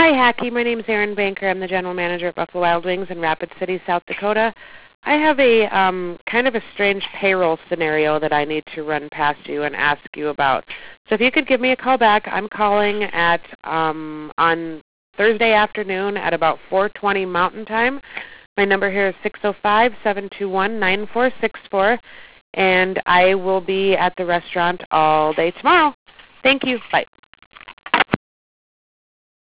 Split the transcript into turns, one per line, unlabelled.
Hi, Hacky. My name is Erin Banker. I'm the general manager at Buffalo Wild Wings in Rapid City, South Dakota. I have a kind of a strange payroll scenario that I need to run past you and ask you about. So if you could give me a call back, I'm calling at on Thursday afternoon at about 4:20 Mountain Time. My number here is 605-721-9464, and I will be at the restaurant all day tomorrow. Thank you. Bye.